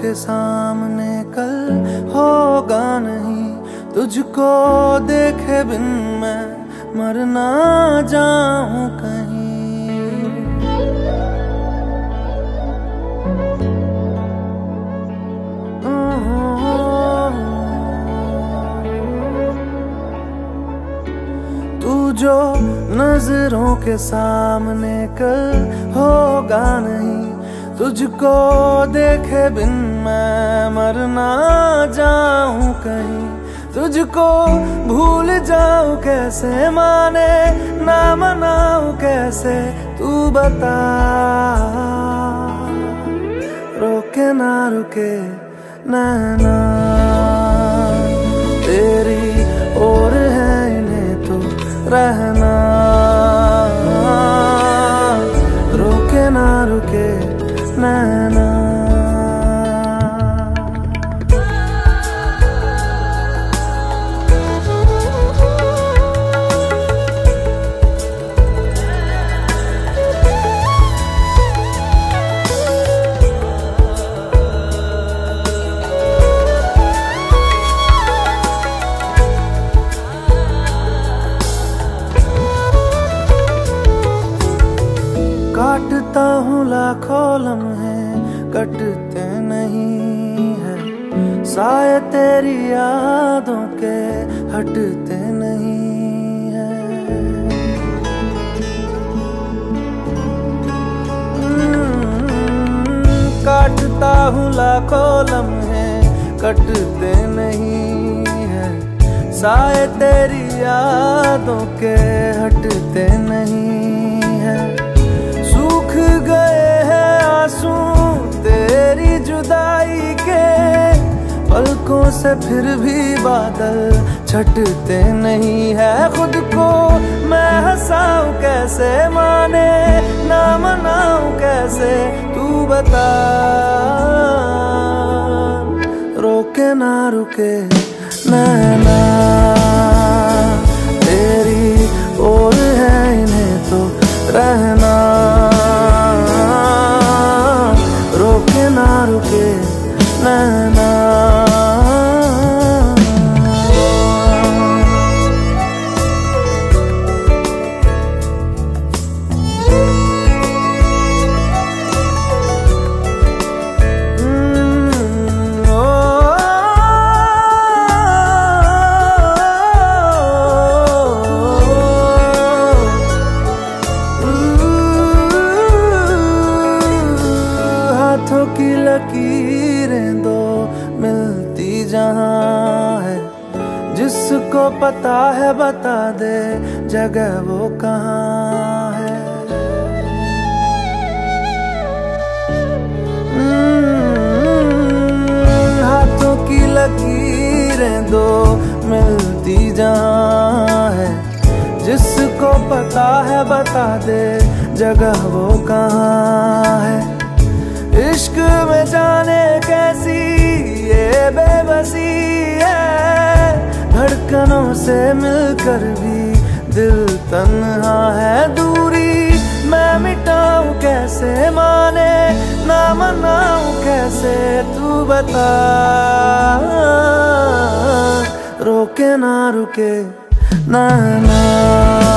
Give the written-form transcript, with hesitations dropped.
के सामने कल होगा नहीं, तुझको देखे बिन मैं मर ना जाऊं कहीं। तू जो नजरों के सामने कल होगा नहीं, तुझको देखे बिन मैं मर ना जाऊं कहीं। तुझको भूल जाऊं कैसे, माने ना मनाऊं कैसे, तू बता। रोके ना रुके नैना तेरी ओर है, इन्हें तो रहना। रोके ना रुके नैना। काटता हूँ लाखों लम्हे, कटते नहीं है, साए तेरी यादों के हटते नहीं है। काटता हूँ लाखों लम्हे, कटते नहीं है, साए तेरी यादों के हटते नहीं है। सूख गए हैं आंसू तेरी जुदाई के, पलकों से फिर भी बादल छटते नहीं है। खुद को मैं हंसाऊं कैसे, माने ना मनाऊं कैसे, तू बता। रोके ना रुके नैना तेरी ओर है, इन्हें तो रहना। रोके ना रुके नैना। हाथों की लकीरें दो मिलती जहां है, जिसको पता है बता दे जगह वो कहाँ है। हाथों की लकीरें दो मिलती जहां है, जिसको पता है बता दे जगह वो कहाँ है। इश्क में जाने कैसी ये बेबसी है, धड़कनों से मिलकर भी दिल तन्हा है। दूरी मैं मिटाऊं कैसे, माने ना मनाऊं कैसे, तू बता। रोके ना रुके नैना।